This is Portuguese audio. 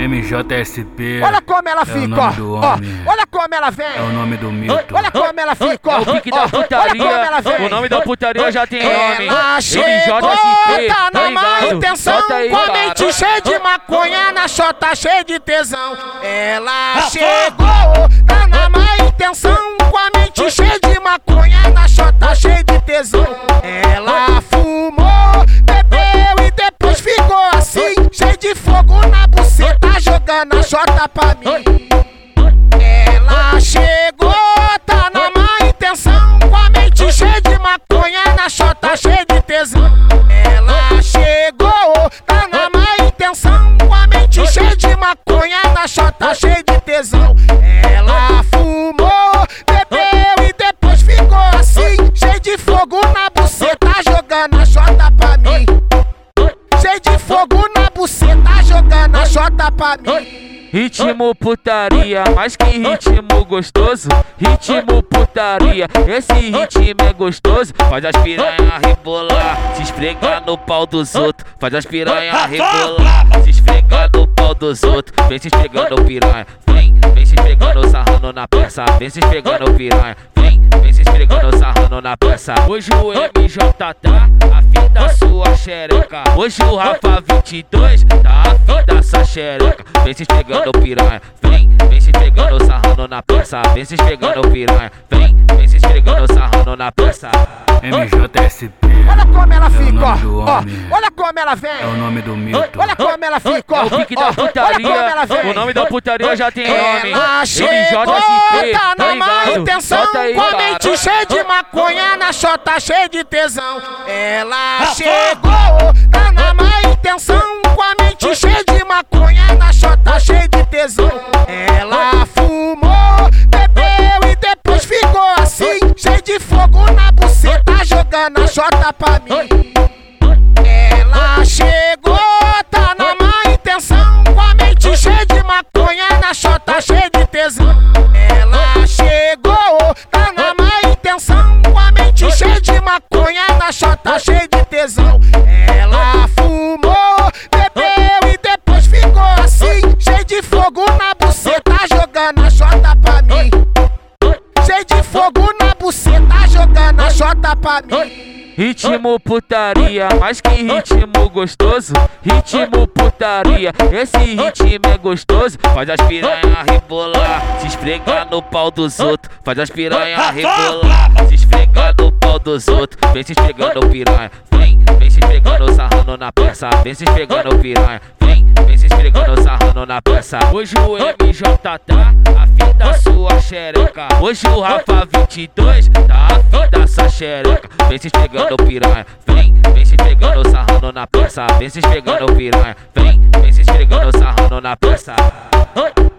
MJSP. Olha como ela fica, é o nome do homem. Olha como ela vem. É o nome do mito. Olha como ela fica. É o pique da putaria. Olha como ela vem. O nome da putaria já tem nome. Ela chegou, tá na má intenção, com a mente cheia de maconha, na chota cheia de tesão. Ela chegou, tá na má intenção, com a mente cheia de maconha, na chota cheia de tesão. Ela fumou, bebeu e depois ficou assim, cheio de fogo na buceta, jogando a chota pra mim. Ela chegou, tá na má intenção, com a mente cheia de maconha, na chota cheia de tesão. Ela chegou, tá na má intenção, com a mente cheia de maconha, na chota cheia de tesão. Ela fumou, bebeu e depois ficou assim, cheio de fogo na buceta, jogando a chota pra mim. Cheio de fogo na buceta, jogando a chota pra mim. Ritmo putaria, mais que ritmo gostoso. Ritmo putaria, esse ritmo é gostoso. Faz as piranha rebolar, se esfregar no pau dos outros. Faz as piranha rebolar, se esfregar no pau dos outros. Vem se esfregando piranha, vem se esfregando, sarrando na peça. Vem se esfregando piranha, vem se esfregando, sarrando na peça. Hoje o MJ tá afim da sua xereca. Hoje o Rafa 22 tá afim dessa xereca. Vem se esfregando piranha, vem se esfregando, sarrando na peça. Vem se esfregando piranha, vem se esfregando, sarrando na peça. MJSP. Olha como ela fica, é o nome do homem. Olha como ela vem. É o nome do mito. Olha como ela fica. É o pique da Olha como ela putaria. vem. O nome da putaria já tem nome. Ela chegou, tá na má intenção, com a mente cheia de maconha, na chota cheia de tesão. Ela chegou, tá na má intenção, com a mente cheia de maconha, na chota cheia de tesão. Ela fumou, bebeu e depois ficou assim, cheio de fogo na buceta, jogando a chota pra mim. Ela chegou, tá na má intenção, com a mente cheia de maconha, na chota cheia de tesão. Ela chegou, tá na má intenção, com a mente cheia de maconha, na chota cheia de tesão. Ela fumou, bebeu e depois ficou assim, cheio de fogo na buceta, jogando a chota pra mim. Cheio de fogo na buceta, jogando a chota pra mim. Ritmo putaria, mais que ritmo gostoso. Ritmo putaria, esse ritmo é gostoso. Faz as piranha rebolar, se esfregar no pau dos outros. Faz as piranha rebolar, se esfregar no pau dos outros. Vem se esfregando piranha, vem se esfregando, sarrando na peça. Vem se esfregando piranha, vem se esfregando, sarrando na peça. Hoje o MJ tá afim da sua xereca. Hoje o Rafa 22 tá afim dessa xereca. Vem se esfregando piranha, vem se esfregando, sarrando na peça. Vem se esfregando piranha, vem se esfregando, sarrando na peça.